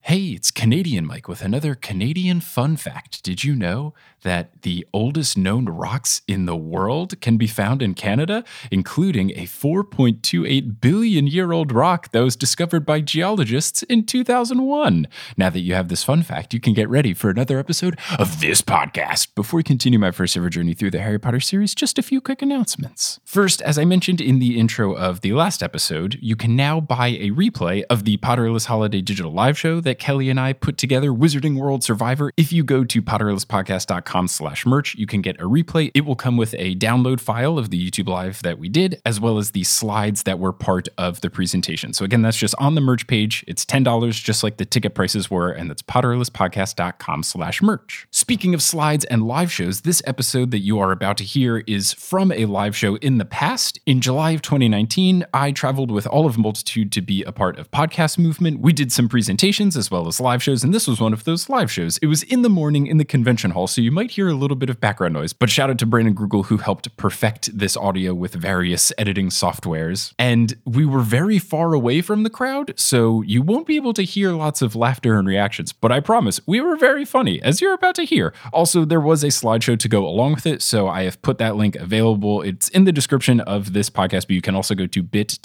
Hey, it's Canadian Mike with another Canadian fun fact. Did you know that the oldest known rocks in the world can be found in Canada, including a 4.28 billion year old rock that was discovered by geologists in 2001? Now that you have this fun fact, you can get ready for another episode of this podcast. Before we continue my first ever journey through the Harry Potter series, just a few quick announcements. First, as I mentioned in the intro of the last episode, you can now buy a replay of the Potterless Holiday Digital Live Show that Kelly and I put together, Wizarding World Survivor. If you go to potterlesspodcast.com/merch, you can get a replay. It will come with a download file of the YouTube Live that we did, as well as the slides that were part of the presentation. So again, that's just on the merch page. It's $10, just like the ticket prices were, and that's potterlesspodcast.com/merch. Speaking of slides and live shows, this episode that you are about to hear is from a live show in the past. In July of 2019, I traveled with all of Multitude to be a part of Podcast Movement. We did some presentations as well as live shows, and this was one of those live shows. It was in the morning in the convention hall, so you might hear a little bit of background noise, but shout out to Brandon Grugel, who helped perfect this audio with various editing softwares. And we were very far away from the crowd, so you won't be able to hear lots of laughter and reactions, but I promise we were very funny, as you're about to hear. Also, there was a slideshow to go along with it, so I have put that link available. It's in the description of this podcast, but you can also go to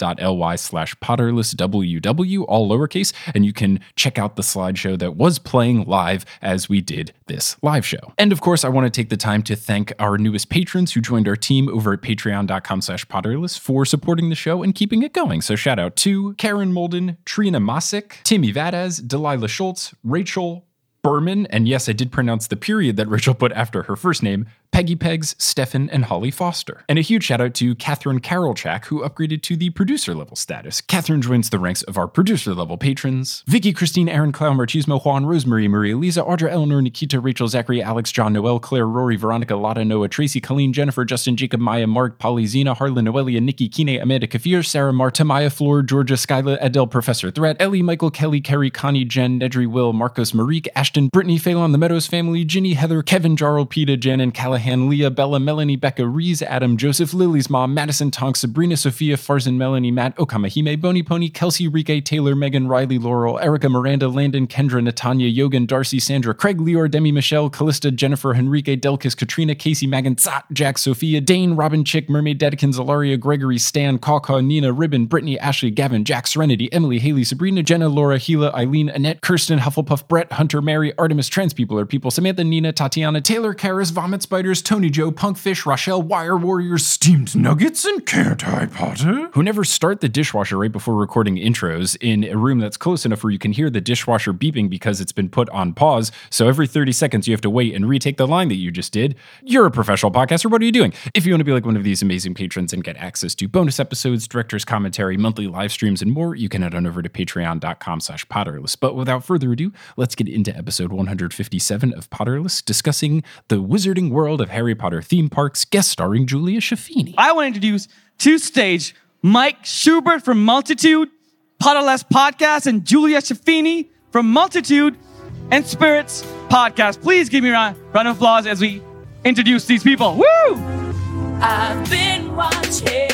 bit.ly/potterlessww, all lowercase, and you can check out the slideshow that was playing live as we did this live show. And of course, I want to take the time to thank our newest patrons who joined our team over at patreon.com/potterless for supporting the show and keeping it going. So shout out to Karen Molden, Trina Masick, Timmy Vadaz, Delilah Schultz, Rachel Berman, and yes, I did pronounce the period that Rachel put after her first name, Peggy Pegs, Stefan, and Holly Foster. And a huge shout out to Catherine Carolchak, who upgraded to the producer level status. Catherine joins the ranks of our producer level patrons: Vicky, Christine, Aaron, Clown, Marchismo, Juan, Rosemary, Maria, Lisa, Audra, Eleanor, Nikita, Rachel, Zachary, Alex, John, Noel, Claire, Rory, Veronica, Lotta, Noah, Tracy, Colleen, Jennifer, Justin, Jacob, Maya, Mark, Polly, Zena, Harlan, Noelia, Nikki, Kine, Amanda, Kafir, Sarah, Marta, Maya, Floor, Georgia, Skyla, Adele, Professor Threat, Ellie, Michael, Kelly, Kerry, Connie, Jen, Nedry, Will, Marcos, Marique, Ashton, Brittany, Phelan, the Meadows family, Ginny, Heather, Kevin, Jarl, Peta, Jen, Callahan, Leah, Bella, Melanie, Becca, Reese, Adam, Joseph, Lily's mom, Madison, Tonk, Sabrina, Sophia, Farzan, Melanie, Matt, Okamahime, Boney Pony, Kelsey, Rike, Taylor, Megan, Riley, Laurel, Erica, Miranda, Landon, Kendra, Natanya, Yogan, Darcy, Sandra, Craig, Leor, Demi, Michelle, Callista, Jennifer, Henrique, Delkis, Katrina, Casey, Megan, Zat, Jack, Sophia, Dane, Robin, Chick, Mermaid, Dedekins, Alaria, Gregory, Stan, Kawkaw, Nina, Ribbon, Brittany, Ashley, Gavin, Jack, Serenity, Emily, Haley, Sabrina, Jenna, Laura, Gila, Eileen, Annette, Kirsten, Hufflepuff, Brett, Hunter, Mary, Artemis, Trans People are People, Samantha, Nina, Tatiana, Taylor, Karis, Vomit Spiders, Tony Joe, Punkfish, Rochelle, Wire Warriors, Steamed Nuggets, and Can't I Potter, who never start the dishwasher right before recording intros in a room that's close enough where you can hear the dishwasher beeping because it's been put on pause, so every 30 seconds you have to wait and retake the line that you just did. You're a professional podcaster, what are you doing? If you want to be like one of these amazing patrons and get access to bonus episodes, director's commentary, monthly live streams, and more, you can head on over to patreon.com/potterless. But without further ado, let's get into episode 157 of Potterless, discussing the Wizarding World of Harry Potter theme parks, guest starring Julia Schifini. I want to introduce to stage Mike Schubert from Multitude, Potterless Podcast, and Julia Schifini from Multitude and Spirits Podcast. Please give me a round of applause as we introduce these people. Woo! I've been watching.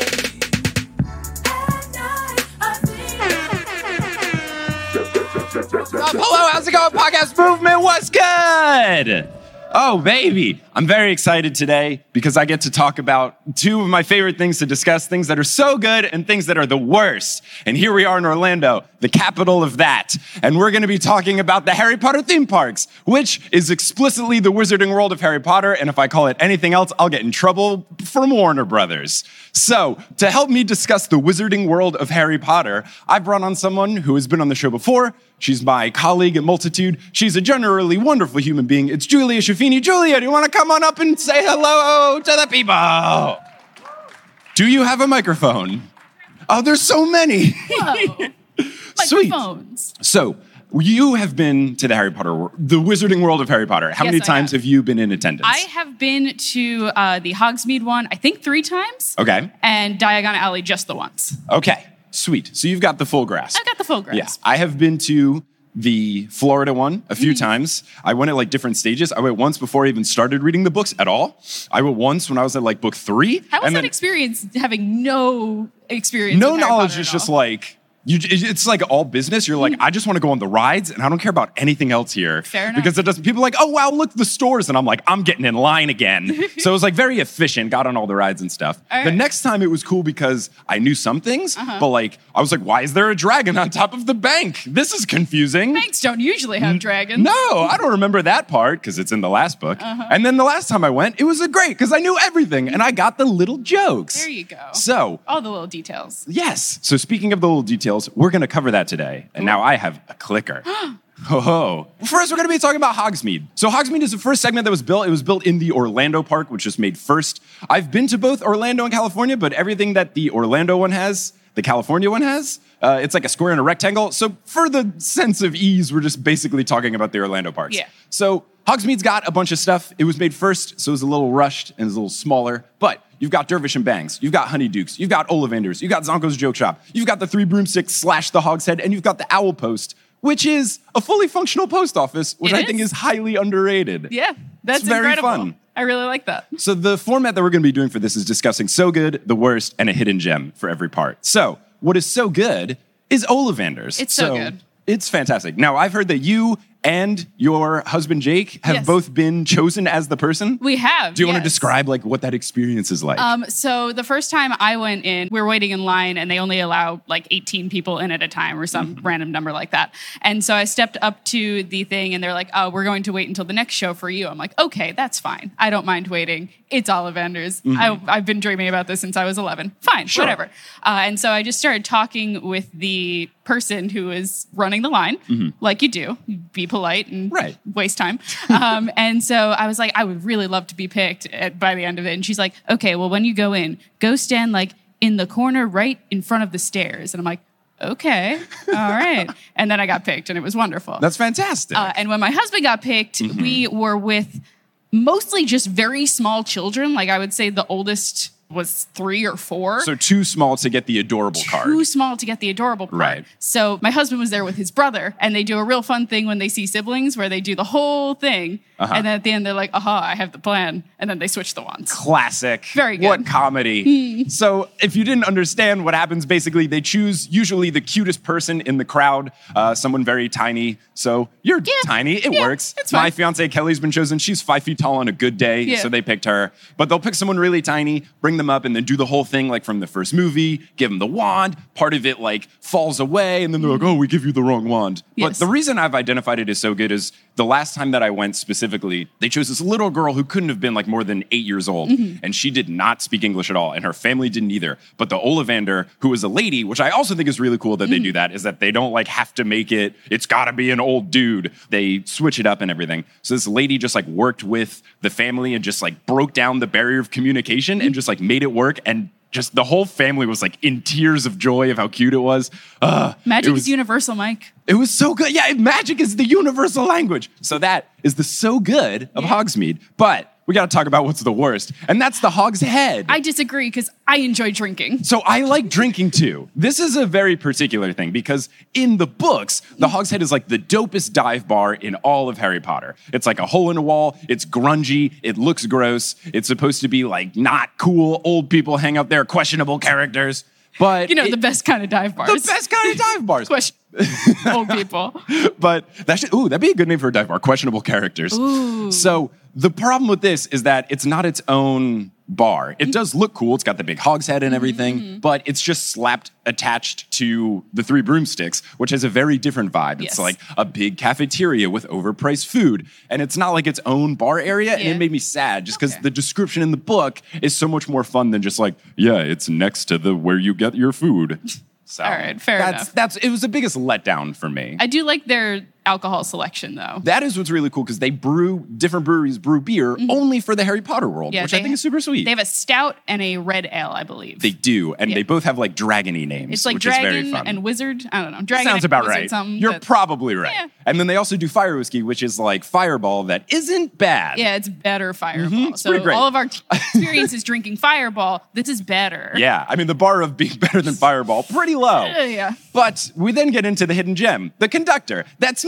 Hello, how's it going, Podcast Movement? What's good? Oh, baby. I'm very excited today because I get to talk about two of my favorite things to discuss, things that are so good and things that are the worst. And here we are in Orlando, the capital of that. And we're going to be talking about the Harry Potter theme parks, which is explicitly the Wizarding World of Harry Potter. And if I call it anything else, I'll get in trouble from Warner Brothers. So to help me discuss the Wizarding World of Harry Potter, I brought on someone who has been on the show before. She's my colleague at Multitude. She's a generally wonderful human being. It's Julia Schifini. Julia, do you want to come on up and say hello to the people? Do you have a microphone? Oh, there's so many. Whoa. Sweet. Microphones. So you have been to the the Wizarding World of Harry Potter. How Yes, many I times have. have you been in attendance? I have been to the Hogsmeade one, I think 3 times. Okay. And Diagon Alley just the once. Okay. Sweet. So you've got the full grasp. I've got the full grasp. Yeah. I have been to the Florida one a few times. I went at like different stages. I went once before I even started reading the books at all. I went once when I was at like book 3. How was that experience having no experience? No with Harry knowledge Potter is at just all? like, It's like all business. You're like, I just want to go on the rides and I don't care about anything else here. Fair enough. Because it doesn't, people are like, oh, wow, look, the stores. And I'm like, I'm getting in line again. So it was like very efficient, got on all the rides and stuff. All right. The next time it was cool because I knew some things, but like, I was like, why is there a dragon on top of the bank? This is confusing. Banks don't usually have dragons. No, I don't remember that part because it's in the last book. And then the last time I went, it was great because I knew everything and I got the little jokes. There you go. So, all the little details. yes. So speaking of the little details, we're going to cover that today. And now I have a clicker. Ho. First, we're going to be talking about Hogsmeade. So Hogsmeade is the first segment that was built. It was built in the Orlando park, which was made first. I've been to both Orlando and California, but everything that the Orlando one has, the California one has, it's like a square and a rectangle. So for the sense of ease, we're just basically talking about the Orlando parks. Yeah. So Hogsmeade's got a bunch of stuff. It was made first, so it was a little rushed and it was a little smaller. But you've got Dervish and Bangs, you've got Honeydukes, you've got Ollivanders, you've got Zonko's Joke Shop, you've got the Three Broomsticks / the Hogshead, and you've got the Owl Post, which is a fully functional post office, which I think is highly underrated. Yeah, that's It's very incredible. fun. I really like that. So the format that we're going to be doing for this is discussing So Good, the worst, and a hidden gem for every part. So what is so good is Ollivanders. It's so good. It's fantastic. Now, I've heard that you and your husband, Jake, have Yes. both been chosen as the person. We have. Do you want to yes. describe like what that experience is like? So the first time I went in, we were waiting in line and they only allow like 18 people in at a time or some random number like that. And so I stepped up to the thing and they're like, oh, we're going to wait until the next show for you. I'm like, okay, that's fine. I don't mind waiting. It's Ollivanders. I've been dreaming about this since I was 11. Fine, Sure. whatever. And so I just started talking with the person who is running the line, like you do. You be polite and Right. waste time. And so I was like, I would really love to be picked by the end of it. And she's like, okay, well, when you go in, go stand like in the corner right in front of the stairs. And I'm like, okay, all right. And then I got picked and it was wonderful. That's fantastic. And when my husband got picked, we were with mostly just very small children. Like I would say the oldest was 3 or 4. so too small to get the adorable card. Too small to get the adorable part. Right. So my husband was there with his brother, and they do a real fun thing when they see siblings where they do the whole thing. And then at the end, they're like, aha, I have the plan. And then they switch the wands. Classic. Very good. What comedy. So if you didn't understand what happens, basically they choose usually the cutest person in the crowd, someone very tiny. So you're tiny. It works. it's fine. My fiance Kelly's been chosen. She's 5 feet tall on a good day. Yeah. So they picked her. But they'll pick someone really tiny, bring them up, and then do the whole thing like from the first movie, give them the wand. Part of it like falls away. And then they're like, oh, we give you the wrong wand. Yes. But the reason I've identified it as so good is the last time that I went specifically, they chose this little girl who couldn't have been like more than 8 years old. And she did not speak English at all. And her family didn't either. But the Ollivander, who was a lady, which I also think is really cool that they do that, is that they don't like have to make it, it's gotta be an old dude. They switch it up and everything. So this lady just like worked with the family and just like broke down the barrier of communication and just like made it work. And just the whole family was like in tears of joy of how cute it was. Magic is universal, Mike. It was so good. Yeah, magic is the universal language. So that is the so good of Hogsmeade. But we got to talk about what's the worst, and that's the Hog's Head. I disagree because I enjoy drinking. So I like drinking too. This is a very particular thing because in the books, the Hog's Head is like the dopest dive bar in all of Harry Potter. It's like a hole in a wall. It's grungy. It looks gross. It's supposed to be like not cool. Old people hang out there, questionable characters. But You know, the best kind of dive bars. the best kind of dive bars. Question. Old people. But that'd be a good name for a dive bar, questionable characters. So the problem with this is that it's not its own bar. It does look cool. It's got the big hogshead and everything, but it's just slapped attached to the Three Broomsticks, which has a very different vibe. It's Yes. like a big cafeteria with overpriced food, and it's not like its own bar area, and Yeah. it made me sad just because the description in the book is so much more fun than just like, yeah, it's next to the where you get your food. So All right, fair enough. it was the biggest letdown for me. I do like their alcohol selection, though. That is what's really cool because different breweries brew beer only for the Harry Potter world, which I think is super sweet. They have a stout and a red ale, I believe. They do, and they both have like dragony names. It's like which is very dragon fun. and wizard. I don't know. Dragon Sounds and about wizard right. something, You're but- probably right. Yeah. And then they also do fire whiskey, which is like Fireball that isn't bad. Yeah, it's better Fireball. So pretty great. all of our experiences drinking Fireball, this is better. Yeah, I mean, the bar of being better than Fireball, pretty low. Yeah. But we then get into the hidden gem, the conductor. That's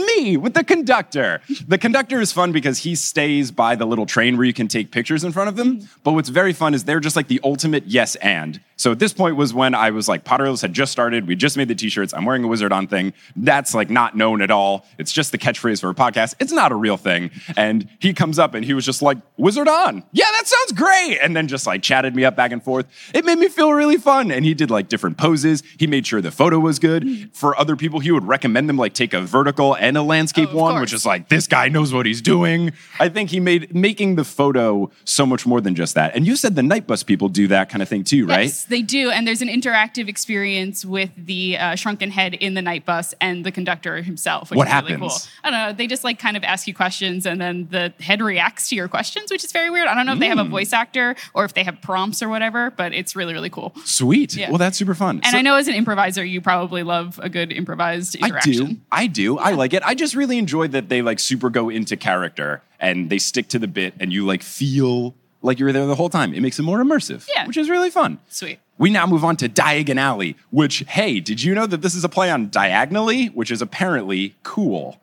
me with the conductor. The conductor is fun because he stays by the little train where you can take pictures in front of them. But what's very fun is they're just like the ultimate yes and. So at this point was when I was like, Potterless had just started. We just made the t-shirts. I'm wearing a Wizard On thing. That's like not known at all. It's just the catchphrase for a podcast. It's not a real thing. And he comes up and he was just like, Wizard On. Yeah, that sounds great. And then just like chatted me up back and forth. It made me feel really fun. And he did like different poses. He made sure the photo was good. For other people, he would recommend them like take a vertical and a landscape one, which is like, this guy knows what he's doing. I think he made making the photo so much more than just that. And you said the Night Bus people do that kind of thing too, right? Yes, they do. And there's an interactive experience with the shrunken head in the Night Bus and the conductor himself, which what is happens? Really cool. I don't know. They just like kind of ask you questions and then the head reacts to your questions, which is very weird. I don't know if they have a voice actor or if they have prompts or whatever, but it's really, really cool. Sweet. Yeah. Well, that's super fun. And I know as an improviser, you probably love a good improvised interaction. I do. Yeah. I like it. I just really enjoy that they like super go into character and they stick to the bit and you like feel like you're there the whole time. It makes it more immersive, which is really fun. Sweet. We now move on to Diagon Alley, which, hey, did you know that this is a play on diagonally, which is apparently cool?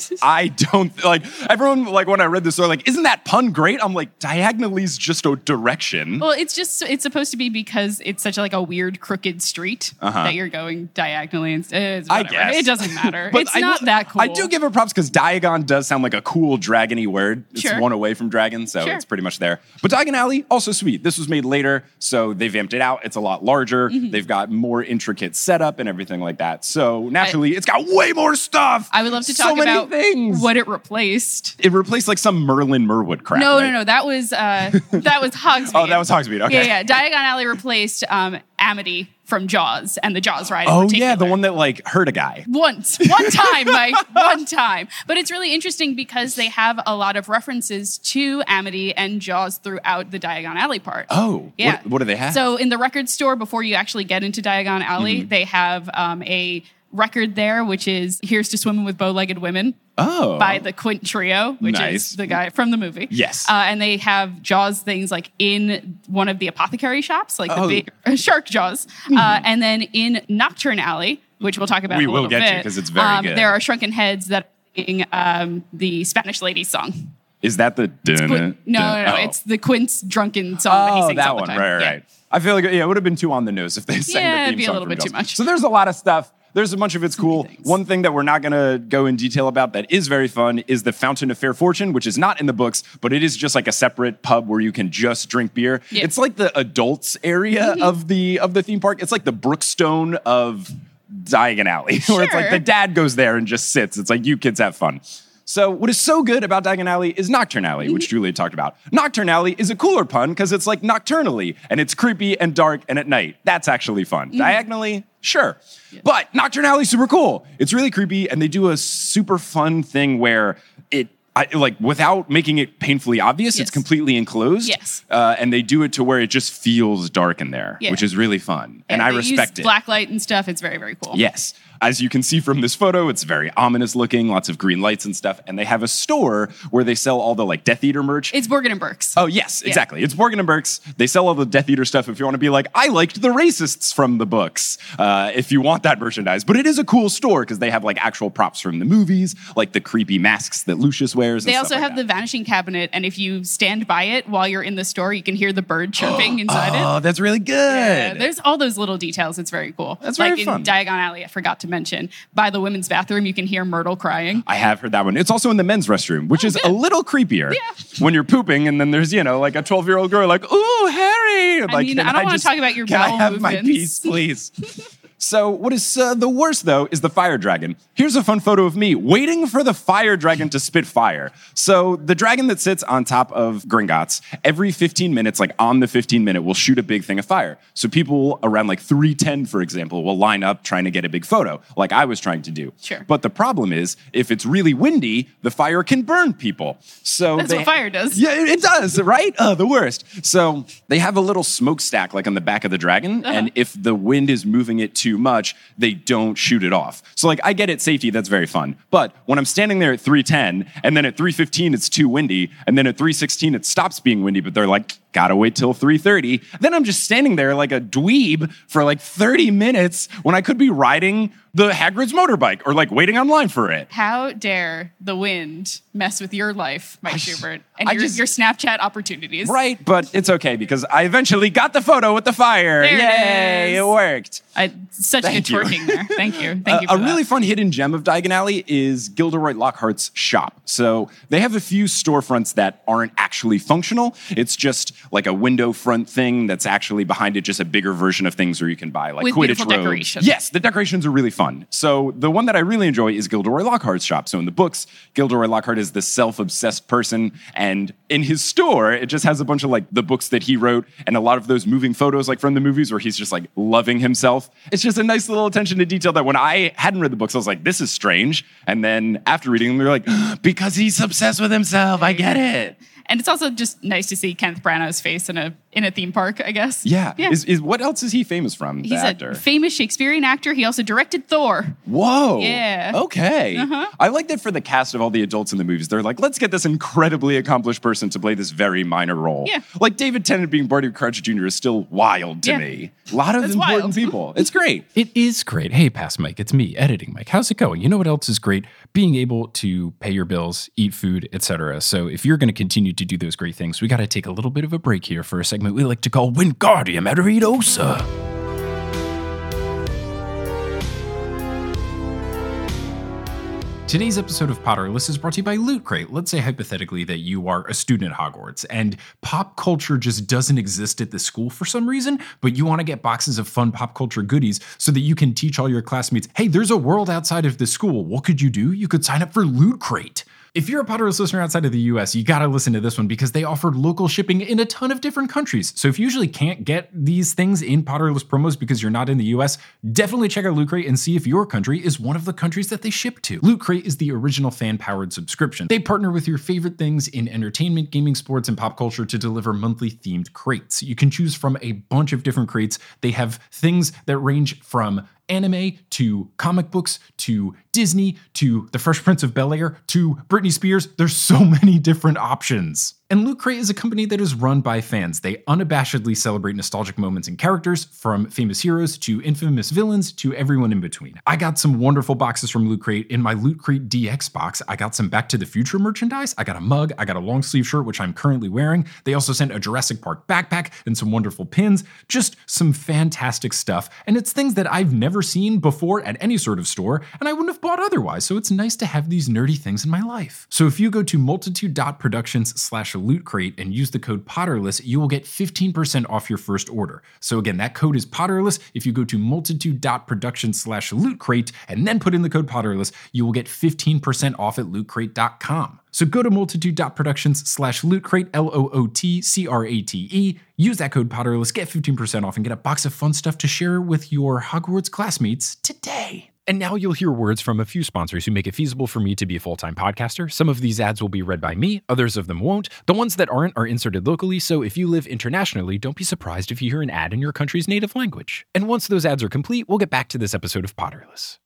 I don't, like, everyone, like, when I read this, they're like, isn't that pun great? I'm like, diagonally is just a direction. Well, it's supposed to be because it's such like a weird, crooked street that you're going diagonally. And I guess. It doesn't matter. It's not that cool. I do give it props because Diagon does sound like a cool dragony word. It's one away from dragon, so it's pretty much there. But Diagon Alley, also sweet. This was made later, so they vamped it out. It's a lot larger. They've got more intricate setup and everything like that. So naturally, it's got way more stuff. I would love to talk about what it replaced. It replaced like some Merlin Merwood crap. No, right? no. That was Hogsmeade. Oh, that was Hogsmeade. Okay. Yeah. Diagon Alley replaced Amity from Jaws and the Jaws ride. Oh, yeah, the one that like hurt a guy. One time, Mike, one time. But it's really interesting because they have a lot of references to Amity and Jaws throughout the Diagon Alley part. Oh, yeah. What do they have? So in the record store, before you actually get into Diagon Alley, they have a record there, which is Here's to Swimming with Bow-Legged Women. Oh. By the Quint Trio, which is the guy from the movie. Yes. And they have Jaws things like in one of the apothecary shops, like the big shark Jaws. And then in Nocturne Alley, which we'll talk about in a little bit. We will get to because it's very good. There are shrunken heads that are singing the Spanish Ladies song. Is that the... No. It's the Quint's drunken song that he sings all the time. Right. I feel like it would have been too on the nose if they sang the theme song. It'd be a little bit too much. So there's a lot of stuff. There's a bunch of it's cool. One thing that we're not going to go in detail about that is very fun is the Fountain of Fair Fortune, which is not in the books, but it is just like a separate pub where you can just drink beer. Yeah. It's like the adults area of the theme park. It's like the Brookstone of Diagon Alley, where it's like the dad goes there and just sits. It's like, you kids have fun. So what is so good about Diagon Alley is Nocturne Alley, which Julia talked about. Nocturne Alley is a cooler pun because it's like nocturnally, and it's creepy and dark and at night. That's actually fun. Diagonally, sure. Yeah. But Nocturne Alley is super cool. It's really creepy, and they do a super fun thing where without making it painfully obvious, it's completely enclosed. Yes. And they do it to where it just feels dark in there, which is really fun. And I respect it. Black light and stuff. It's very, very cool. Yes. As you can see from this photo, it's very ominous looking, lots of green lights and stuff. And they have a store where they sell all the like Death Eater merch. It's Borgin and Burkes. Oh, yes, exactly. It's Borgin and Burkes. They sell all the Death Eater stuff if you want to be like, I liked the racists from the books, if you want that merchandise. But it is a cool store because they have like actual props from the movies, like the creepy masks that Lucius wears. They also have the Vanishing Cabinet. And if you stand by it while you're in the store, you can hear the bird chirping inside it. Oh, that's really good. Yeah, there's all those little details. It's very cool. That's very fun. Like in Diagon Alley, I forgot to mention, by the women's bathroom, you can hear Myrtle crying. I have heard that one. It's also in the men's restroom, which is a little creepier. Yeah. When you're pooping and then there's, like a 12-year-old girl like, ooh, Harry. I don't want to talk about your bowel movements. Can I have my piece, please? So what is the worst, though, is the fire dragon. Here's a fun photo of me waiting for the fire dragon to spit fire. So the dragon that sits on top of Gringotts, every 15 minutes, like on the 15-minute, will shoot a big thing of fire. So people around like 3:10, for example, will line up trying to get a big photo, like I was trying to do. Sure. But the problem is, if it's really windy, the fire can burn people. So that's what fire does. Yeah, it does, right? The worst. So they have a little smokestack like on the back of the dragon, and if the wind is moving it too much, they don't shoot it off. So like I get it, safety, that's very fun. But when I'm standing there at 3:10 and then at 3:15 it's too windy and then at 3:16 it stops being windy, but they're like, gotta wait till 3:30. Then I'm just standing there like a dweeb for like 30 minutes when I could be riding the Hagrid's motorbike or like waiting online for it. How dare the wind mess with your life, Mike Schubert, and your Snapchat opportunities? Right, but it's okay because I eventually got the photo with the fire. There Yay, it worked. Such Thank good you. twerking there. Thank you. Thank you for A that. really fun hidden gem of Diagon Alley is Gilderoy Lockhart's shop. So they have a few storefronts that aren't actually functional. It's just like a window front thing that's actually behind it, just a bigger version of things where you can buy like With Quidditch beautiful robes. decorations. Yes, the decorations are really fun. So the one that I really enjoy is Gilderoy Lockhart's shop. So in the books, Gilderoy Lockhart is this self-obsessed person, and in his store, it just has a bunch of like the books that he wrote and a lot of those moving photos like from the movies where he's just like loving himself. It's just a nice little attention to detail that when I hadn't read the books, I was like, this is strange. And then after reading them, we were like, because he's obsessed with himself. I get it. And it's also just nice to see Kenneth Branagh's face in a theme park, I guess. Yeah. Is what else is he famous from? He's the actor? a famous Shakespearean actor. He also directed Thor. Whoa. Yeah. Okay. I like that for the cast of all the adults in the movies. They're like, let's get this incredibly accomplished person to play this very minor role. Yeah. Like David Tennant being Barty Crouch Jr. is still wild to Yeah. me. A lot of That's important wild. people. It's great. It is great. Hey, Past Mike, it's me, editing Mike. How's it going? You know what else is great? Being able to pay your bills, eat food, etc. So if you're going to continue to do those great things, we got to take a little bit of a break here for a segment we like to call Wingardium Leviosa. Today's episode of Potterless is brought to you by Loot Crate. Let's say hypothetically that you are a student at Hogwarts and pop culture just doesn't exist at the school for some reason, but you want to get boxes of fun pop culture goodies so that you can teach all your classmates, hey, there's a world outside of the school. What could you do? You could sign up for Loot Crate. If you're a Potterless listener outside of the US, you gotta listen to this one because they offer local shipping in a ton of different countries. So if you usually can't get these things in Potterless promos because you're not in the US, definitely check out Loot Crate and see if your country is one of the countries that they ship to. Loot Crate is the original fan-powered subscription. They partner with your favorite things in entertainment, gaming, sports, and pop culture to deliver monthly themed crates. You can choose from a bunch of different crates. They have things that range from anime to comic books to Disney to The Fresh Prince of Bel-Air to Britney Spears. There's so many different options. And Loot Crate is a company that is run by fans. They unabashedly celebrate nostalgic moments and characters, from famous heroes to infamous villains to everyone in between. I got some wonderful boxes from Loot Crate. In my Loot Crate DX box, I got some Back to the Future merchandise. I got a mug, I got a long sleeve shirt, which I'm currently wearing. They also sent a Jurassic Park backpack and some wonderful pins. Just some fantastic stuff. And it's things that I've never seen before at any sort of store, and I wouldn't have bought otherwise. So it's nice to have these nerdy things in my life. So if you go to multitude.productions/Loot Crate and use the code Potterless, you will get 15% off your first order. So again, that code is Potterless. If you go to multitude.productions/Loot Crate and then put in the code Potterless, you will get 15% off at lootcrate.com. So go to multitude.productions/Loot Crate, LOOTCRATE, use that code Potterless, get 15% off, and get a box of fun stuff to share with your Hogwarts classmates today. And now you'll hear words from a few sponsors who make it feasible for me to be a full-time podcaster. Some of these ads will be read by me, others of them won't. The ones that aren't are inserted locally, so if you live internationally, don't be surprised if you hear an ad in your country's native language. And once those ads are complete, we'll get back to this episode of Potterless.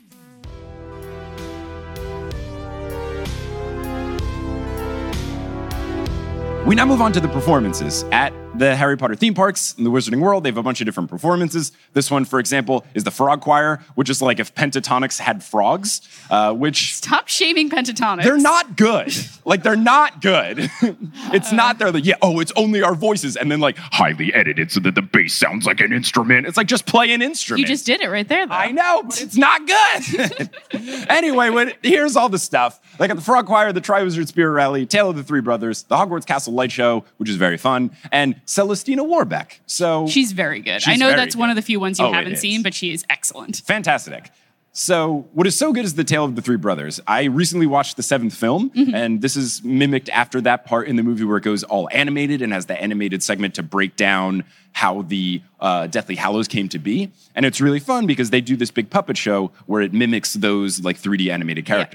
We now move on to the performances. At the Harry Potter theme parks in the Wizarding World, they have a bunch of different performances. This one, for example, is the Frog Choir, which is like if Pentatonics had frogs, which... Stop shaming Pentatonics. They're not good. Like, they're not good. It's not, they're like, yeah, oh, it's only our voices, and then like, highly edited so that the bass sounds like an instrument. It's like, just play an instrument. You just did it right there, though. I know, but it's not good. Anyway, here's all the stuff. Like at the Frog Choir, the Triwizard Spirit Rally, Tale of the Three Brothers, the Hogwarts Castle Light Show, which is very fun, and Celestina Warbeck. So she's very good. She's I know very that's one of the few ones you Oh, it haven't is. seen, but she is excellent. fantastic. So what is so good is the Tale of the Three Brothers. I recently watched the 7th film, and this is mimicked after that part in the movie where it goes all animated and has the animated segment to break down how the Deathly Hallows came to be. And it's really fun because they do this big puppet show where it mimics those like 3D animated characters,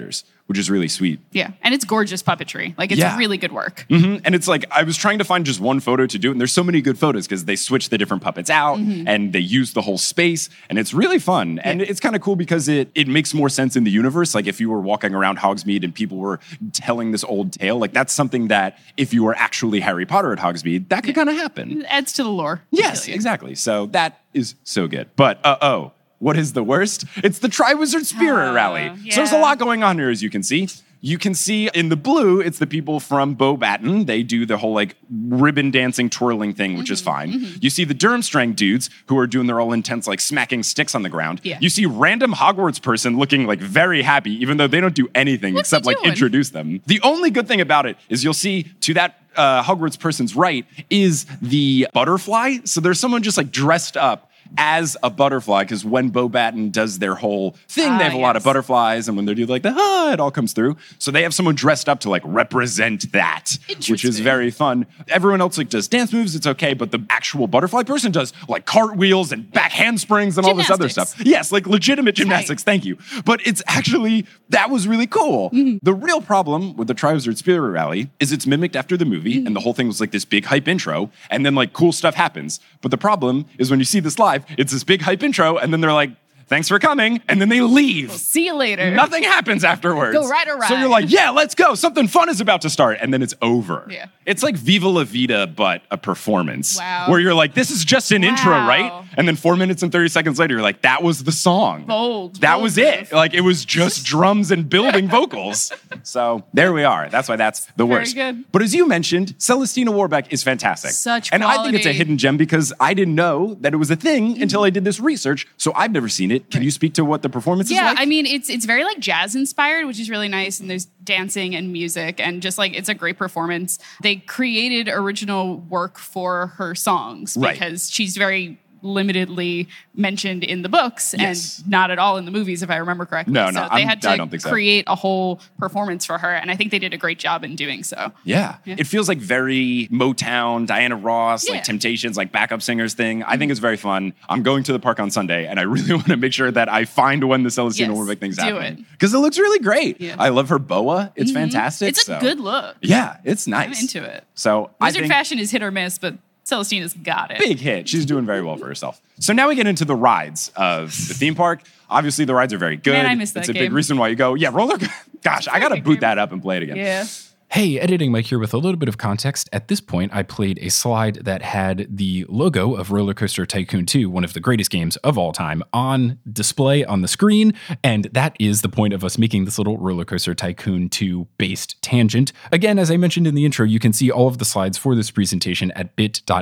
which is really sweet. Yeah. And it's gorgeous puppetry. Like, it's Yeah. really good work. And it's like, I was trying to find just one photo to do it, and there's so many good photos because they switch the different puppets out and they use the whole space, and it's really fun. And it's kind of cool because it makes more sense in the universe. Like, if you were walking around Hogsmeade and people were telling this old tale, like, that's something that if you were actually Harry Potter at Hogsmeade, that could kind of happen. It adds to the lore. Yes, exactly. So that is so good. But, what is the worst? It's the Triwizard Spirit Rally. So there's a yeah. lot going on here, as you can see. You can see in the blue, it's the people from Beauxbaton. They do the whole like ribbon dancing, twirling thing, which is fine. You see the Durmstrang dudes who are doing their all intense, like smacking sticks on the ground. Yeah. You see random Hogwarts person looking like very happy, even though they don't do anything What's except he like doing? introduce them. The only good thing about it is you'll see to that Hogwarts person's right is the butterfly. So there's someone just like dressed up as a butterfly, because when Beauxbaton does their whole thing, they have a lot of yes. butterflies, and when they do like the it all comes through. So they have someone dressed up to like represent that, which is Interesting. very fun. Everyone else like does dance moves, it's okay, but the actual butterfly person does like cartwheels and back handsprings and all this other Gymnastics. stuff. Yes, like legitimate gymnastics, thank you. But it's actually, that was really cool. The real problem with the Triwizard Spirit Rally is it's mimicked after the movie, and the whole thing was like this big hype intro, and then like cool stuff happens. But the problem is when you see this live, it's this big hype intro, and then they're like, thanks for coming, and then they leave. See you later. Nothing happens afterwards. Go ride a ride. So you're like, yeah, let's go. Something fun is about to start. And then it's over. Yeah. It's like Viva La Vida, but a performance. Wow. Where you're like, this is just an intro, Wow. right? And then 4 minutes and 30 seconds later, you're like, that was the song. Bold. That Bold was move. it. Like, it was just drums and building vocals. So there we are. That's why that's the Very worst. good. But as you mentioned, Celestina Warbeck is fantastic. Such And I think it's a quality. hidden gem because I didn't know that it was a thing until I did this research. So I've never seen it. Can you speak to what the performance is Yeah, like? I mean, it's very like jazz inspired, which is really nice. And there's dancing and music, and just like it's a great performance. They created original work for her songs Right. because she's very limitedly mentioned in the books Yes. and not at all in the movies, if I remember correctly. No, so no, they had I to don't think so. create a whole performance for her, and I think they did a great job in doing so. Yeah. It feels like very Motown, Diana Ross, Yeah. like Temptations, like backup singers thing. I think it's very fun. I'm going to the park on Sunday, and I really want to make sure that I find when the Celestina Yes, Warbeck thing's do happening. it. Because it looks really great. Yeah. I love her boa. It's fantastic. It's a so- good look. Yeah, it's nice. I'm into it. So I Wizard think fashion is hit or miss, but Celestina's got it. big hit. She's doing very well for herself. So now we get into the rides of the theme park. Obviously, the rides are very good. Man, I missed that It's a big game. reason why you go. Yeah, roller. Gosh, I got to Good boot game. that up and play it again. Yeah. Hey, Editing Mike here with a little bit of context. At this point, I played a slide that had the logo of Roller Coaster Tycoon 2, one of the greatest games of all time, on display on the screen. And that is the point of us making this little Roller Coaster Tycoon 2 based tangent. Again, as I mentioned in the intro, you can see all of the slides for this presentation at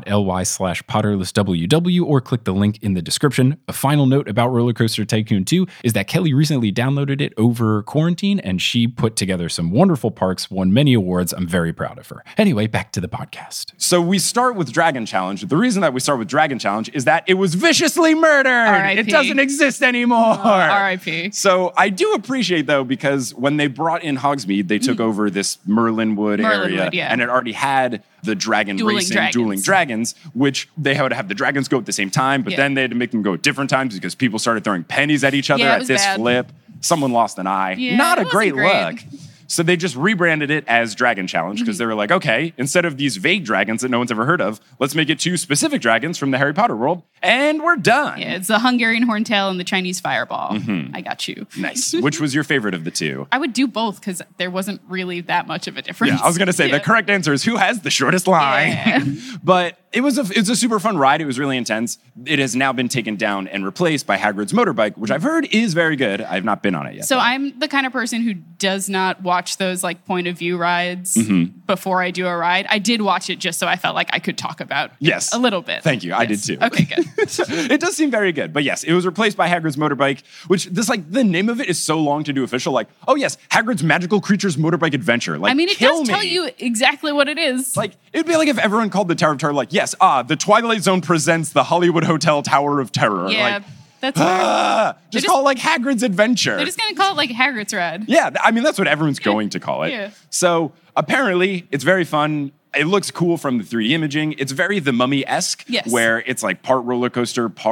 bit.ly/potterlessww or click the link in the description. A final note about Roller Coaster Tycoon 2 is that Kelly recently downloaded it over quarantine, and she put together some wonderful parks, won many awards. I'm very proud of her. Anyway, back to the podcast. So we start with Dragon Challenge. The reason that we start with Dragon Challenge is that it was viciously murdered. R.I.P. It doesn't exist anymore. R.I.P. So I do appreciate, though, because when they brought in Hogsmeade, they took over this Merlinwood area, Merlinwood, yeah. and it already had the dragon Dueling racing, dragons. dueling dragons, which they would have the dragons go at the same time, but Yeah. then they had to make them go at different times because people started throwing pennies at each other Yeah, it at was this bad. flip. Someone lost an eye. Yeah, Not a it wasn't great great. look. So they just rebranded it as Dragon Challenge because they were like, okay, instead of these vague dragons that no one's ever heard of, let's make it 2 specific dragons from the Harry Potter world, and we're done. Yeah, it's the Hungarian horntail and the Chinese fireball. Mm-hmm. I got you. Nice. Which was your favorite of the 2? I would do both because there wasn't really that much of a difference. Yeah, I was gonna say the Yeah. correct answer is who has the shortest line. Yeah. But it's a super fun ride. It was really intense. It has now been taken down and replaced by Hagrid's motorbike, which I've heard is very good. I've not been on it yet. So I'm the kind of person who does not watch those like point of view rides Mm-hmm. before I do a ride. I did watch it just so I felt like I could talk about Yes. a little bit. Thank you. I Yes. did too. Okay, good. It does seem very good. But yes, it was replaced by Hagrid's motorbike, which the name of it is so long to do official. Like, oh yes, Hagrid's Magical Creatures Motorbike Adventure. Like, I mean, it kill does tell me. you exactly what it is. Like, it'd be like if everyone called the Tower of Terror, like, yes, the Twilight Zone presents the Hollywood Hotel Tower of Terror. yeah, Like, that's weird. just just- call it like Hagrid's Adventure. They're just gonna call it like Hagrid's ride. Yeah, I mean, that's what everyone's going to call it. Yeah. So apparently, it's very fun. It looks cool from the 3D imaging. It's very The Mummy-esque, Yes. where it's like part roller coaster, part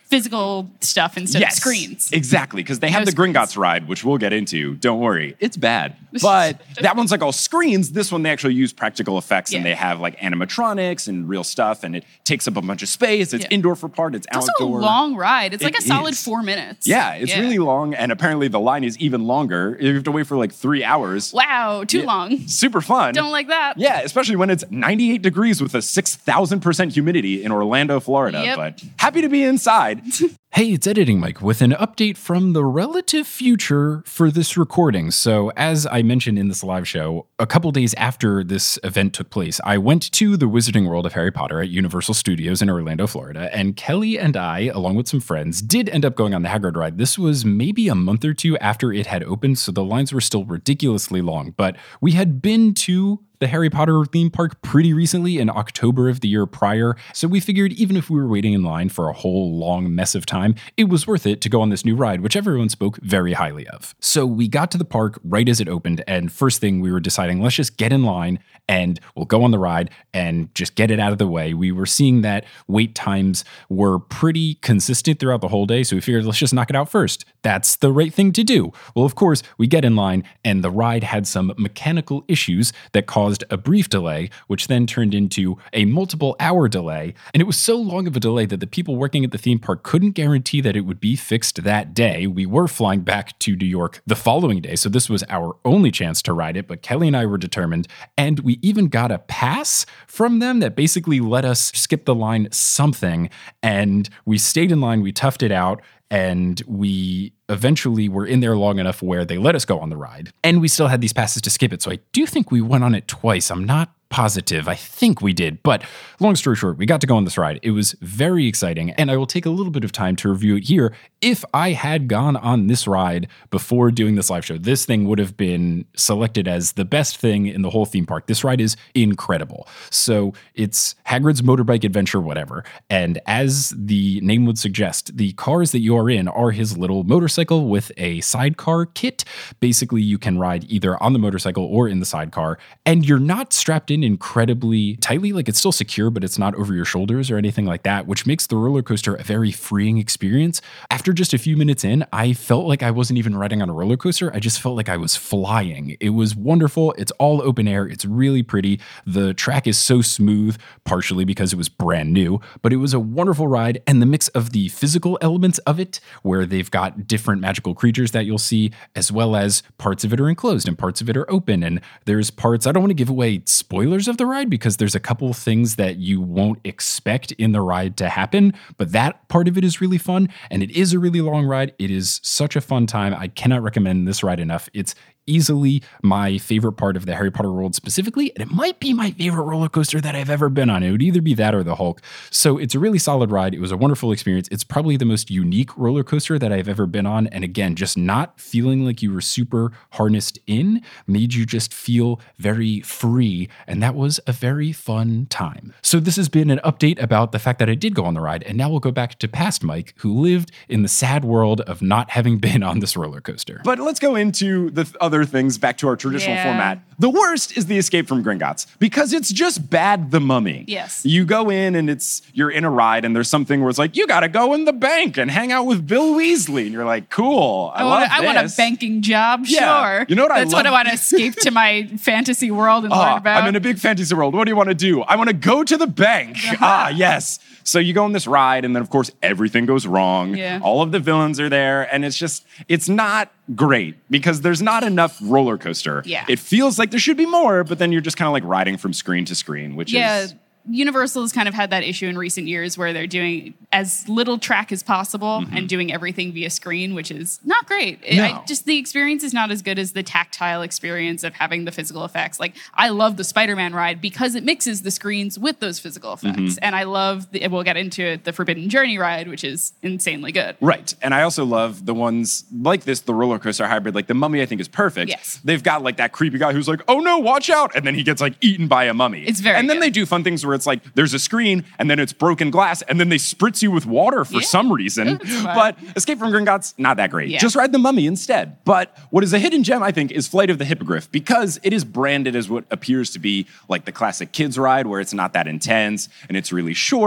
physical stuff instead of screens. Exactly, because they have the screens. Gringotts ride, which we'll get into. Don't worry, it's bad. But that one's like all screens. This one, they actually use practical effects, and they have like animatronics and real stuff, and it takes up a bunch of space. It's indoor for part, it's outdoor. It's also a long ride. It's like a solid is. 4 minutes. Yeah, it's really long, and apparently the line is even longer. You have to wait for like 3 hours. Wow, too long. Super fun. Don't like that. Yeah, especially when it's 98 degrees with a 6,000% humidity in Orlando, Florida. Yep. But happy to be inside. Hey, it's Editing Mike with an update from the relative future for this recording. So, as I mentioned in this live show, a couple days after this event took place, I went to the Wizarding World of Harry Potter at Universal Studios in Orlando, Florida, and Kelly and I, along with some friends, did end up going on the Hagrid ride. This was maybe a month or two after it had opened, so the lines were still ridiculously long, but we had been to the Harry Potter theme park pretty recently in October of the year prior, so we figured even if we were waiting in line for a whole long mess of time, it was worth it to go on this new ride, which everyone spoke very highly of. So we got to the park right as it opened, and first thing we were deciding, let's just get in line and we'll go on the ride and just get it out of the way. We were seeing that wait times were pretty consistent throughout the whole day, so we figured let's just knock it out first. That's the right thing to do. Well, of course, we get in line and the ride had some mechanical issues that caused a brief delay, which then turned into a multiple hour delay. And it was so long of a delay that the people working at the theme park couldn't guarantee that it would be fixed that day. We were flying back to New York the following day, so this was our only chance to ride it, but Kelly and I were determined, and we even got a pass from them that basically let us skip the line something, and we stayed in line, we toughed it out, and we eventually were in there long enough where they let us go on the ride. And we still had these passes to skip it, so I do think we went on it twice. I'm not positive. I think we did. But long story short, we got to go on this ride. It was very exciting, and I will take a little bit of time to review it here. If I had gone on this ride before doing this live show, this thing would have been selected as the best thing in the whole theme park. This ride is incredible. So it's Hagrid's Motorbike Adventure, whatever. And as the name would suggest, the cars that you are in are his little motorcycle with a sidecar kit. Basically, you can ride either on the motorcycle or in the sidecar, and you're not strapped in incredibly tightly. Like, it's still secure, but it's not over your shoulders or anything like that, which makes the roller coaster a very freeing experience. After just a few minutes in, I felt like I wasn't even riding on a roller coaster. I just felt like I was flying. It was wonderful. It's all open air. It's really pretty. The track is so smooth, partially because it was brand new, but it was a wonderful ride. And the mix of the physical elements of it, where they've got different magical creatures that you'll see, as well as parts of it are enclosed and parts of it are open. And there's parts, I don't want to give away spoilers of the ride because there's a couple things that you won't expect in the ride to happen, but that part of it is really fun, and it is a really long ride. It is such a fun time. I cannot recommend this ride enough. It's easily my favorite part of the Harry Potter world specifically, and it might be my favorite roller coaster that I've ever been on. It would either be that or the Hulk. So it's a really solid ride. It was a wonderful experience. It's probably the most unique roller coaster that I've ever been on. And again, just not feeling like you were super harnessed in made you just feel very free. And that was a very fun time. So this has been an update about the fact that I did go on the ride. And now we'll go back to past Mike, who lived in the sad world of not having been on this roller coaster. But let's go into the other things, back to our traditional format. The worst is the Escape from Gringotts, because it's just Bad the Mummy. Yes. You go in and you're in a ride and there's something where it's like, you gotta go in the bank and hang out with Bill Weasley. And you're like, cool, I want a banking job, Yeah. sure. You know what That's what I want to escape to my fantasy world and learn about. I'm in a big fantasy world. What do you want to do? I want to go to the bank. Yes. So you go on this ride, and then, of course, everything goes wrong. Yeah. All of the villains are there, and it's not great because there's not enough roller coaster. Yeah. It feels like there should be more, but then you're just kind of like riding from screen to screen, which is... Universal has kind of had that issue in recent years where they're doing as little track as possible and doing everything via screen, which is not great. No. The experience is not as good as the tactile experience of having the physical effects. Like, I love the Spider-Man ride because it mixes the screens with those physical effects. And I love, we'll get into it, the Forbidden Journey ride, which is insanely good. Right. And I also love the ones like this, the roller coaster hybrid. Like the Mummy, I think, is perfect. Yes. They've got like that creepy guy who's like, oh no, watch out. And then he gets like eaten by a mummy. It's very And then good. they do fun things where it's like, there's a screen and then it's broken glass and then they spritz you with water for some reason. But Escape from Gringotts, not that great. Yeah. Just ride the Mummy instead. But what is a hidden gem, I think, is Flight of the Hippogriff, because it is branded as what appears to be like the classic kids ride where it's not that intense and it's really short.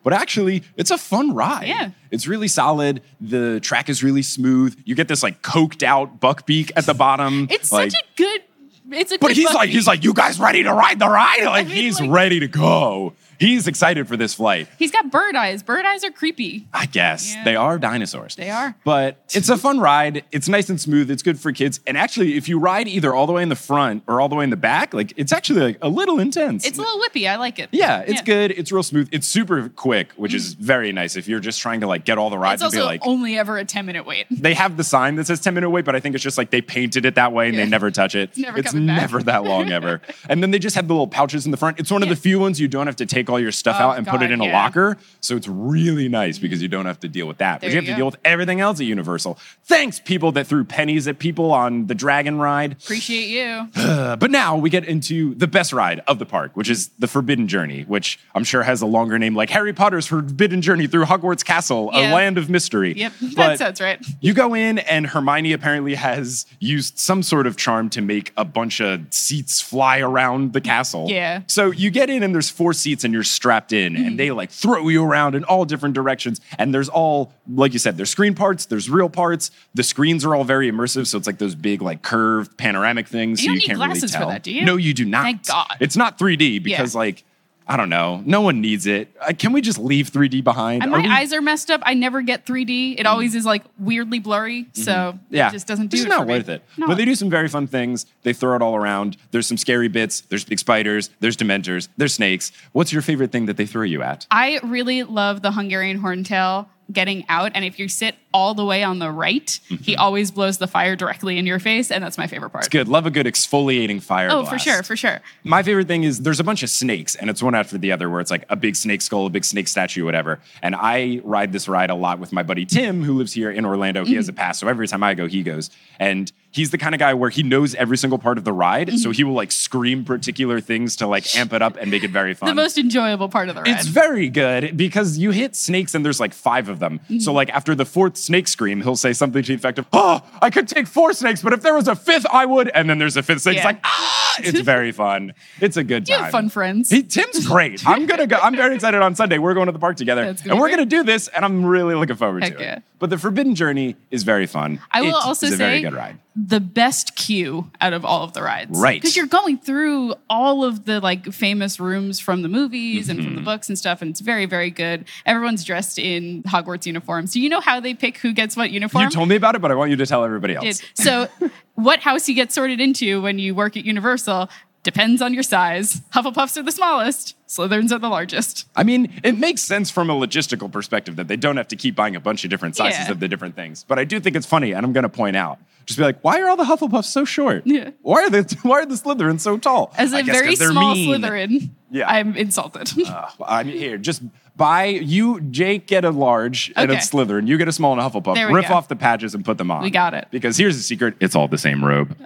but actually it's a fun ride. Yeah. It's really solid. The track is really smooth. You get this like coked out Buckbeak at the bottom. It's like, such a good. It's a. but good he's like, you guys ready to ride the ride? Like mean, he's like- ready to go. He's excited for this flight. He's got bird eyes. Bird eyes are creepy. I guess. Yeah. They are dinosaurs. They are. But it's a fun ride. It's nice and smooth. It's good for kids. And actually, if you ride either all the way in the front or all the way in the back, like it's actually like a little intense. It's a little whippy. I like it. Yeah, it's good. It's real smooth. It's super quick, which is very nice if you're just trying to like get all the rides It's and be also like, only ever a 10-minute wait. they have the sign that says 10-minute wait, but I think it's just like they painted it that way and Yeah. they never touch it. never It's coming back. never that long ever. And then they just have the little pouches in the front. It's one of the few ones you don't have to take all your stuff out and put it God, in a yeah. locker. So it's really nice because you don't have to deal with that. There But you have you to go. deal with everything else at Universal. Thanks, people that threw pennies at people on the Dragon ride. Appreciate you. But now we get into the best ride of the park, which is the Forbidden Journey, which I'm sure has a longer name like Harry Potter's Forbidden Journey through Hogwarts Castle, a Yeah. land of mystery. Yep, But that sounds right. you go in, and Hermione apparently has used some sort of charm to make a bunch of seats fly around the castle. Yeah. So you get in, and there's 4 seats, and you're strapped in, and they like throw you around in all different directions. And there's all, like you said, there's screen parts, there's real parts. The screens are all very immersive, so it's like those big, like curved panoramic things. You so don't need can't glasses really for tell. that, do you? No, you do not. Thank God. It's not 3D because, like, I don't know. No one needs it. Can we just leave 3D behind? And Are my we- eyes are messed up. I never get 3D. It always is like weirdly blurry. So Yeah, it just doesn't do it's it not for me. worth it. No. But they do some very fun things. They throw it all around. There's some scary bits. There's big spiders. There's dementors. There's snakes. What's your favorite thing that they throw you at? I really love the Hungarian horntail getting out. And if you sit all the way on the right, he always blows the fire directly in your face. And that's my favorite part. Good. Love a good exfoliating fire Oh, blast. for sure, for sure. My favorite thing is there's a bunch of snakes, and it's one after the other where it's like a big snake skull, a big snake statue, whatever. And I ride this ride a lot with my buddy Tim, who lives here in Orlando. He has a pass, so every time I go, he goes. And he's the kind of guy where he knows every single part of the ride, so he will like scream particular things to like amp it up and make it very fun. The most enjoyable part of the ride. It's very good because you hit snakes and there's like 5 of them. So like after the 4th snake scream, he'll say something to the effect of, "Oh, I could take 4 snakes, but if there was a 5th, I would." And then there's a 5th snake. It's Yeah. like, ah, it's very fun. It's a good You time. have fun friends. Tim's great. I'm gonna go. I'm very excited on Sunday. We're going to the park together, That's gonna and be we're great. gonna do this. And I'm really looking forward Heck to it. yeah. But the Forbidden Journey is very fun. I will It also is a very say good ride. the best queue out of all of the rides. Right. Because you're going through all of the like famous rooms from the movies and Mm-hmm. from the books and stuff, and it's very, very good. Everyone's dressed in Hogwarts uniforms. Do you know how they pick who gets what uniform? You told me about it, but I want you to tell everybody else. So what house you get sorted into when you work at Universal depends on your size. Hufflepuffs are the smallest. Slytherins are the largest. I mean, it makes sense from a logistical perspective that they don't have to keep buying a bunch of different sizes Yeah. of the different things. But I do think it's funny, and I'm going to point out. Just be like, why are all the Hufflepuffs so short? Yeah. Why are the Slytherins so tall? As I a guess very 'cause they're small mean. Slytherin, Yeah. I'm insulted. I mean, here, just buy you, Jake, get a large and a Okay. Slytherin. You get a small and a Hufflepuff. There we Rip go. off the patches and put them on. We got it. Because here's the secret: it's all the same robe.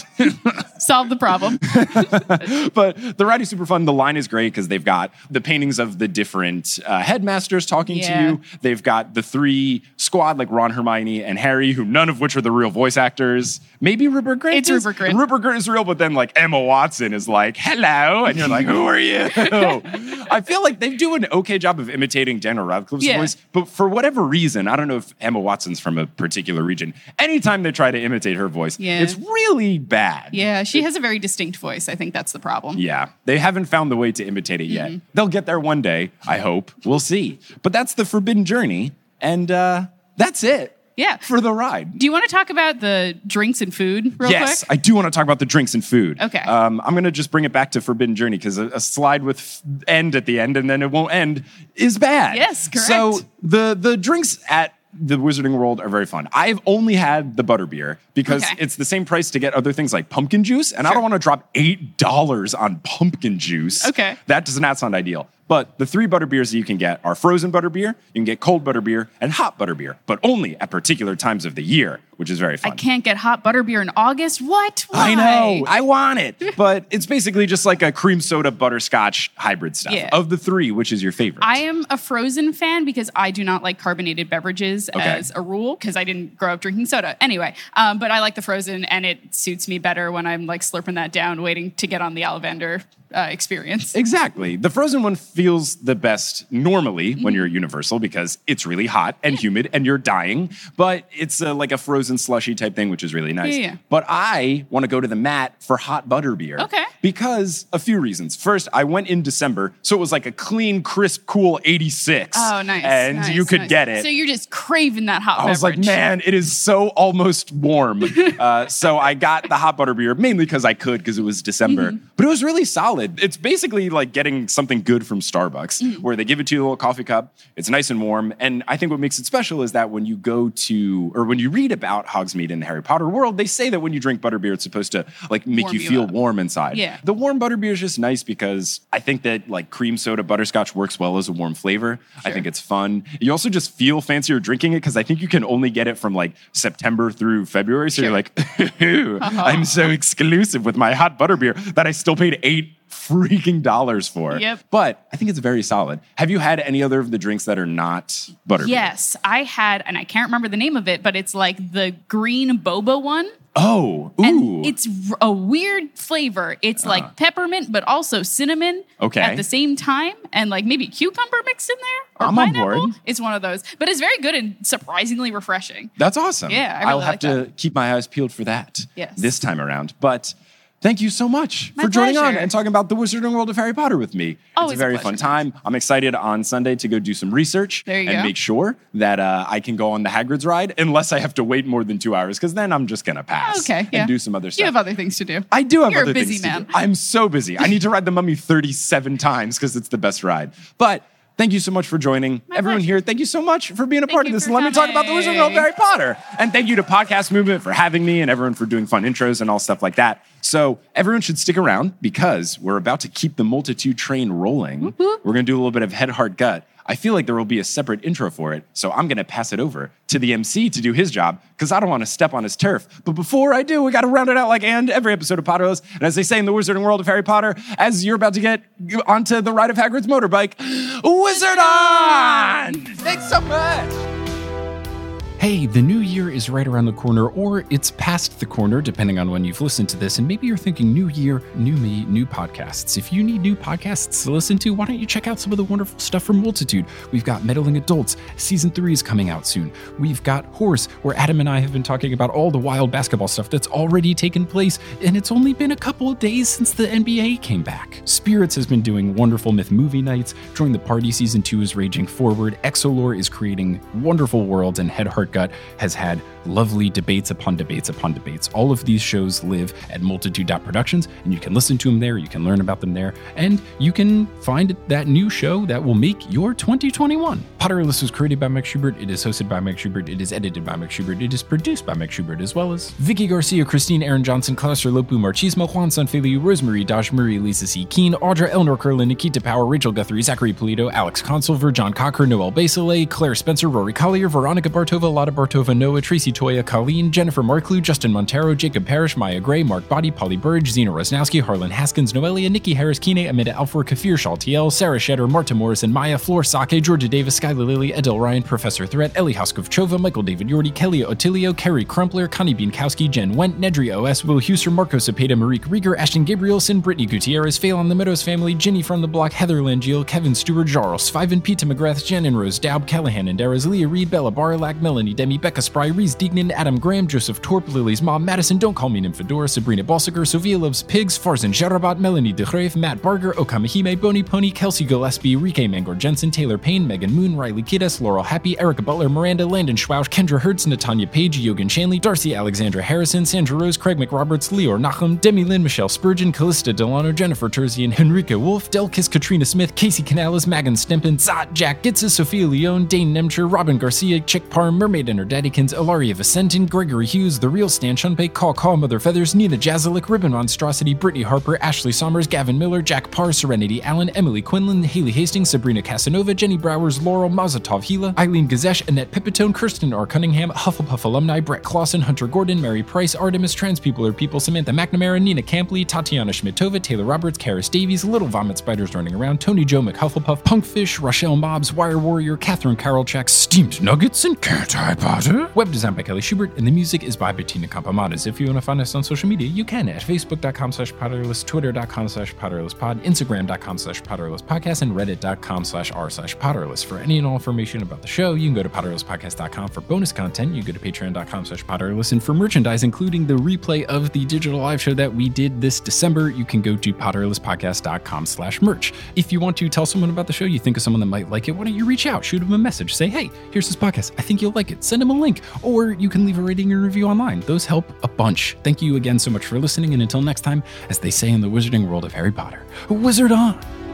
Solve the problem. But the ride is super fun. The line is great because they've got the paintings of the different headmasters talking to Yeah. you. They've got the 3 squad like Ron, Hermione, and Harry, who none of which are the real voice actors. Maybe Rupert Grint. It's is. Rupert Grint. And Rupert Grint is real, but then like Emma Watson is like, "Hello," and you're like, "Who are you?" I feel like they do an okay job of imitating Daniel Radcliffe's Yeah. voice, but for whatever reason, I don't know if Emma Watson's from a particular region. Anytime they try to imitate her voice, Yeah. it's really bad. Yeah, she has a very distinct voice. I think that's the problem. Yeah, they haven't found the way to imitate it yet. They'll get there one day, I hope. We'll see. But that's the Forbidden Journey, and that's it. Yeah. For the ride. Do you want to talk about the drinks and food real Yes, quick? I do want to talk about the drinks and food. Okay. I'm going to just bring it back to Forbidden Journey because a slide with end at the end and then it won't end is bad. Yes, correct. So the drinks at the Wizarding World are very fun. I've only had the butterbeer because Okay. it's the same price to get other things like pumpkin juice, and I Sure. don't want to drop $8 on pumpkin juice. Okay. That does not sound ideal. But the 3 butterbeers that you can get are frozen butterbeer, you can get cold butterbeer, and hot butterbeer, but only at particular times of the year, which is very fun. I can't get hot butterbeer in August. What? Why? I know. I want it. But it's basically just like a cream soda butterscotch hybrid stuff. Yeah. Of the 3, which is your favorite? I am a frozen fan because I do not like carbonated beverages Okay. as a rule because I didn't grow up drinking soda. Anyway, but I like the frozen and it suits me better when I'm like slurping that down, waiting to get on the Ollivander experience. Exactly. The frozen one feels the best normally when you're at Universal because it's really hot and humid and you're dying, but it's like a frozen slushy type thing, which is really nice. Yeah. But I want to go to the Mat for hot butterbeer. Okay. Because a few reasons. First, I went in December, so it was like a clean, crisp, cool 86. Oh, nice. And you could get it. So you're just craving that hot I was like, beverage. man, it is so almost warm. So I got the hot butterbeer, mainly because I could, because it was December. But it was really solid. It's basically like getting something good from Starbucks, where they give it to you in a little coffee cup. It's nice and warm. And I think what makes it special is that when you go to, or when you read about Hogsmeade in the Harry Potter world, they say that when you drink butterbeer, it's supposed to like make Warm you you feel up. warm inside. Yeah. The warm butterbeer is just nice because I think that like cream soda butterscotch works well as a warm flavor. I think it's fun. You also just feel fancier drinking it because I think you can only get it from like September through February. So you're like, I'm so exclusive with my hot butterbeer that I still paid $8 freaking for. Yep. But I think it's very solid. Have you had any other of the drinks that are not butterbeer? Yes, I had, and I can't remember the name of it, but it's like the green boba one. Oh, ooh. And it's a weird flavor. It's like peppermint, but also cinnamon Okay. at the same time. And like maybe cucumber mixed in there or I'm on pineapple. board. It's one of those. But it's very good and surprisingly refreshing. That's awesome. Yeah, I really I'll have like to keep my eyes peeled for that Yes. this time around. But thank you so much My for joining on pleasure. and talking about the Wizarding World of Harry Potter with me. Always It's a very a fun pleasure. time. I'm excited on Sunday to go do some research There you and go. make sure that I can go on the Hagrid's ride unless I have to wait more than 2 hours because then I'm just going to pass Okay, yeah. and do some other stuff. You have other things to do. I do have You're other a busy things to man. do. I'm so busy. I need to ride the Mummy 37 times because it's the best ride. But thank you so much for joining. Everyone pleasure. here, thank you so much for being a part of you this. for Let me talk about the coming. Wizarding World of Harry Potter. And thank you to Podcast Movement for having me and everyone for doing fun intros and all stuff like that. So everyone should stick around because we're about to keep the multitude train rolling. We're going to do a little bit of head, heart, gut. I feel like there will be a separate intro for it, so I'm going to pass it over to the MC to do his job because I don't want to step on his turf. But before I do, we got to round it out like and every episode of Potterless. And as they say in the Wizarding World of Harry Potter, as you're about to get onto the ride of Hagrid's motorbike, Wizard on! Thanks so much! Hey, the new year is right around the corner, or it's past the corner, depending on when you've listened to this. And maybe you're thinking, new year, new me, new podcasts. If you need new podcasts to listen to, why don't you check out some of the wonderful stuff from Multitude? We've got Meddling Adults. Season 3 is coming out soon. We've got Horse, where Adam and I have been talking about all the wild basketball stuff that's already taken place. And it's only been a couple of days since the NBA came back. Spirits has been doing wonderful myth movie nights. Join the Party Season 2 is raging forward. Exolore is creating wonderful worlds, and Head Heart Gut has had lovely debates upon debates upon debates. All of these shows live at multitude.productions, and you can listen to them there, you can learn about them there, and you can find that new show that will make your 2021. Potterless was created by Mike Schubert, it is hosted by Mike Schubert, it is edited by Mike Schubert, it is produced by Mike Schubert, as well as Vicky Garcia, Christine Aaron Johnson, Klaus Lopu, Marchismo, Juan Sanfeliu, Rosemary Dash Murray, Lisa C. Keen, Audra Eleanor Curlin, Nikita Power, Rachel Guthrie, Zachary Polito, Alex Consulver, John Cocker, Noel Basile, Claire Spencer, Rory Collier, Veronica Bartova, Lotta Bartova, Noah, Tracy Toya, Colleen, Jennifer Marklew, Justin Montero, Jacob Parrish, Maya Gray, Mark Body, Polly Burge, Zena Rosnowski, Harlan Haskins, Noelia, Nikki Harris, Kine, Amanda Alfor, Kafir Shaltiel, Sarah Shetter, Marta Morrison, Maya, Floor Sake, Georgia Davis, Skylar Lilly, Adele Ryan, Professor Threat, Ellie Hoskovchova, Michael David Yordi, Kelly Otilio, Kerry Crumpler, Connie Bienkowski, Jen Went, Nedry OS, Will Huser, Marco Cepeda, Marique Rieger, Ashton Gabrielson, Brittany Gutierrez, Phelan the Meadows family, Ginny from the Block, Heather Langiel, Kevin Stewart, Jarl, Sviven, Pete McGrath, Jen and Rose Daub, Callahan and Daras, Leah Reed, Bella Barlack, Melanie Demi, Becca Spry, Reese Deignan, Adam Graham, Joseph Torp, Lily's mom, Madison, Don't Call Me Nymphadora, Sabrina Balsiger, Sophia Loves Pigs, Farzan Jarabat, Melanie DeGrave, Matt Barger, Okamahime, Boney Pony, Kelsey Gillespie, Rike Mangor Jensen, Taylor Payne, Megan Moon, Riley Kiddes, Laurel Happy, Erica Butler, Miranda, Landon Schwausch, Kendra Hertz, Natanya Page, Yogan Shanley, Darcy Alexandra Harrison, Sandra Rose, Craig McRoberts, Leor Nachum, Demi Lynn, Michelle Spurgeon, Callista Delano, Jennifer Terzian, Henrika Wolf, Delkis, Katrina Smith, Casey Canales, Megan Stempin, Zot, Jack Gitzes, Sophia Leone, Dane Nemcher, Robin Garcia, Chick Parr, Mermaid and her Daddykins, Ilaria Vicentin, Gregory Hughes, The Real Stan Shunpei, Call Mother Feathers, Nina Jazalik, Ribbon Monstrosity, Brittany Harper, Ashley Sommers, Gavin Miller, Jack Parr, Serenity Allen, Emily Quinlan, Haley Hastings, Sabrina Casanova, Jenny Browers, Laurel Mazatov Hila, Eileen Gazesh, Annette Pipitone, Kirsten R. Cunningham, Hufflepuff alumni, Brett Clausen, Hunter Gordon, Mary Price, Artemis, Trans People Are People, Samantha McNamara, Nina Campley, Tatiana Schmidtova, Taylor Roberts, Karis Davies, Little Vomit Spiders Running Around, Tony Joe McHufflepuff, Punkfish, Rochelle Mobs, Wire Warrior, Catherine Karolchak, Steamed Nuggets, and Cat Eye Potter. Web design by Kelly Schubert, and the music is by Bettina Campamadas. If you want to find us on social media, you can at facebook.com/Potterless, twitter.com/PotterlessPod, instagram.com/PotterlessPodcast, and reddit.com/r/Potterless. For any and all information about the show, you can go to PotterlessPodcast.com. For bonus content, you can go to patreon.com/Potterless. And for merchandise, including the replay of the digital live show that we did this December, you can go to PotterlessPodcast.com/merch. If you want to tell someone about the show, you think of someone that might like it, why don't you reach out, shoot them a message, say, hey, here's this podcast, I think you'll like it, send them a link, or you can leave a rating and review online. Those help a bunch. Thank you again so much for listening, and until next time, as they say in the wizarding world of Harry Potter, wizard on!